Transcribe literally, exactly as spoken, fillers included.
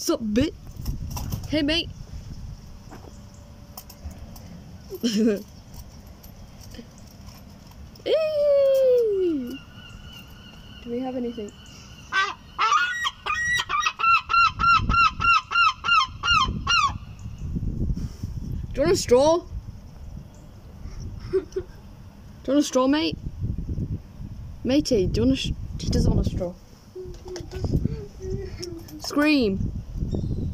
Sup, bit? Hey, mate. Eee! Do we have anything? Do you want a straw? Do you want a straw, mate? Matey, do you want a sh he doesn't want a straw. Scream.